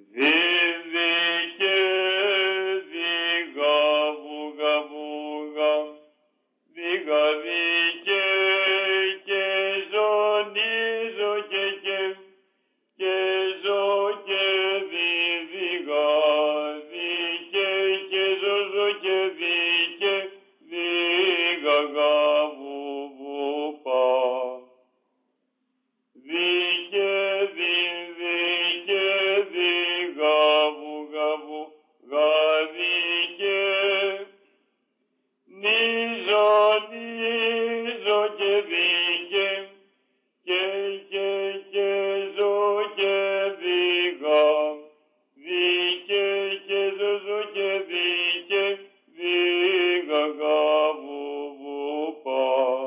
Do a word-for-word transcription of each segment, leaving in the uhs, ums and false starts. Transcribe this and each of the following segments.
Δίδυκε δίγα βουγα βουγα, δίγα δίκε και ζωνίζω και και, και ζω και δι δίγα δίκε και ζω και δίκε δίγα γαβου βου πα. Δίκε δι δίκε δίγα βουγα βουγα δίκε, νίζω νίζω και δίκε και και και ζω και δίγα δίκε και ζω ζω και δίκε δίγα γαβου βου πα.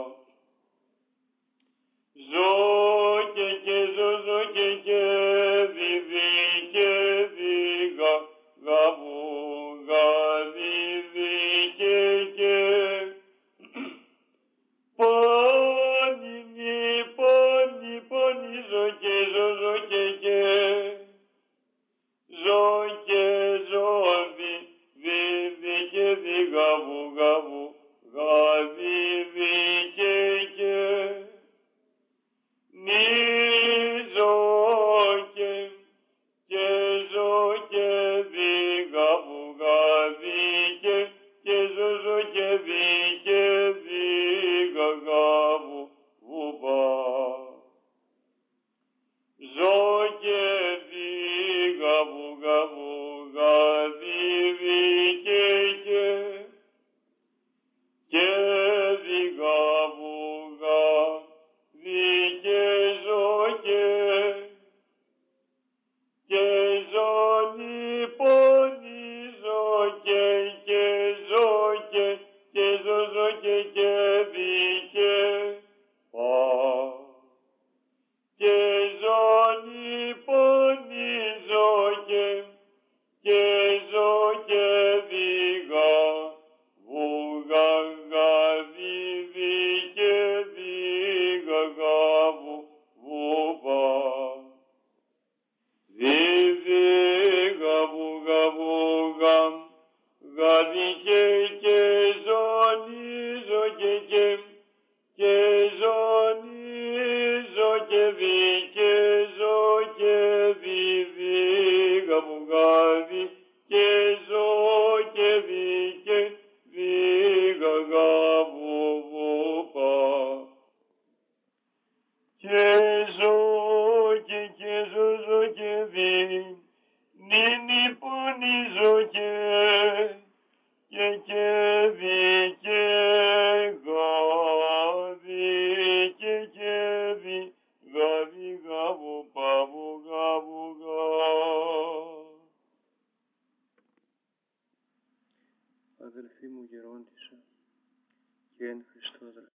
Ζω και και ζω ζω και και δι δίκε δίγα γαβου γα δι δίκε και πόνι νι πόνι πόνι ζω και ζω ζω και και ζω και ζω δι δι δίκε δίγα βουγα βουγα δι δίκε και νίζω και και ζω και δίγα βουγα δίκε και ζω ζω και δίκε δίγα γαβου βου πα. Ζω και δίγα βουγα βουγα δι δίκε και και δίγα βουγα δίκε ζω και και ζω νι πόνι ζω και και ζω και και ζω ζω και και δίκαι πα. Και ζω νι πόνι ζω και και ζω και δίγα βουγα γα δι δίκαι δίγα γαβου βου πα. Δι δίγα βουγα βουγα γα δίκαι και ζω νίζω και και και ζω νίζω και δίκαι ζω και δι δίγα βουγα δι και ζω και δίκαι δίγα γαβου βου πα. Και ζω και και ζω ζω και δι νι νι πόνι ζω και και και δίκαι γα δίκαι και δι γα δι γαβου πα βουγα βουγα. Αδελφοί μου γερόντισσα και εν Χριστώ αδελφοί.